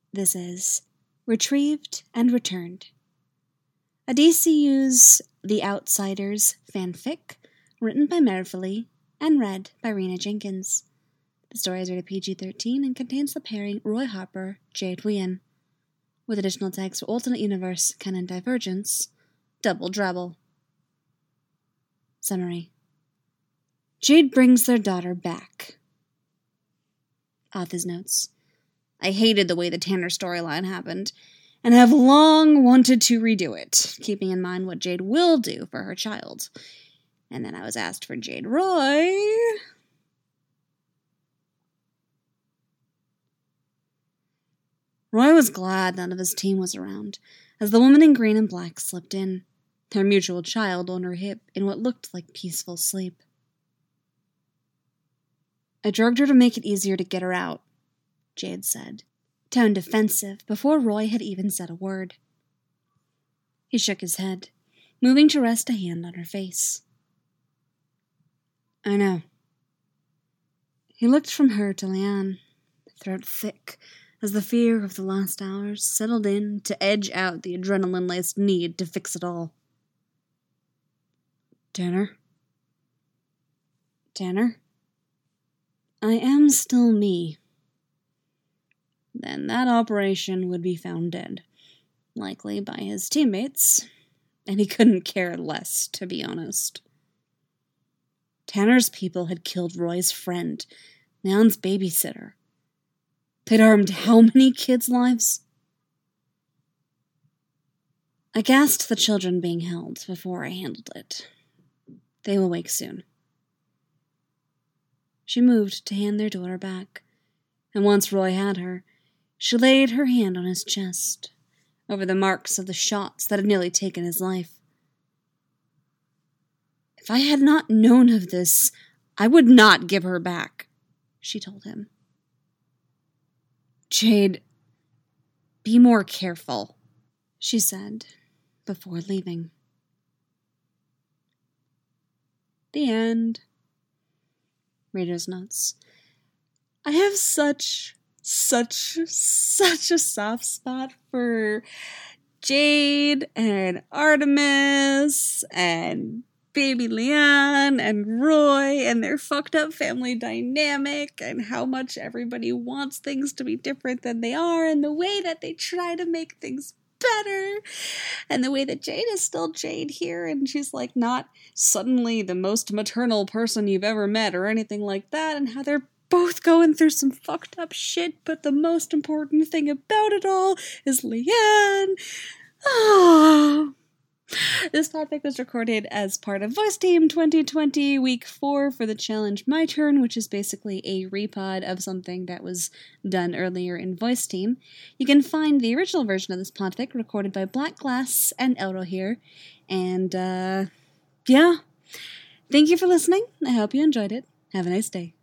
This is Retrieved and Returned, a DCU's The Outsiders fanfic, written by Merrifully and read by Rena Jenkins. The story is rated PG-13 and contains the pairing Roy Harper, Jade Wien, with additional tags for Alternate Universe, Canon Divergence, Double Drabble. Summary. Jade brings their daughter back. Author's notes. I hated the way the Tanner storyline happened, and have long wanted to redo it, keeping in mind what Jade will do for her child. And then I was asked for Jade Roy. Roy was glad none of his team was around, as the woman in green and black slipped in, their mutual child on her hip in what looked like peaceful sleep. I drugged her to make it easier to get her out, Jade said, tone defensive before Roy had even said a word. He shook his head, moving to rest a hand on her face. I know. He looked from her to Leanne, throat thick, as the fear of the last hours settled in to edge out the adrenaline-laced need to fix it all. Tanner? Tanner? I am still me. Then that operation would be found dead, likely by his teammates, and he couldn't care less, to be honest. Tanner's people had killed Roy's friend, Leon's babysitter. They'd harmed how many kids' lives? I gassed the children being held before I handled it. They will wake soon. She moved to hand their daughter back, and once Roy had her, she laid her hand on his chest, over the marks of the shots that had nearly taken his life. If I had not known of this, I would not give her back, she told him. Jade, be more careful, she said, before leaving. The end. Reader's notes. I have such a soft spot for Jade and Artemis and baby Leanne and Roy and their fucked up family dynamic and how much everybody wants things to be different than they are and the way that they try to make things better and the way that Jade is still Jade here and she's like not suddenly the most maternal person you've ever met or anything like that, and how they're both going through some fucked up shit, but the most important thing about it all is Leanne. Oh. This topic was recorded as part of Voice Team 2020 Week 4 for the challenge My Turn, which is basically a repod of something that was done earlier in Voice Team. You can find the original version of this podfic recorded by Black Glass and Elro here. And, yeah. Thank you for listening. I hope you enjoyed it. Have a nice day.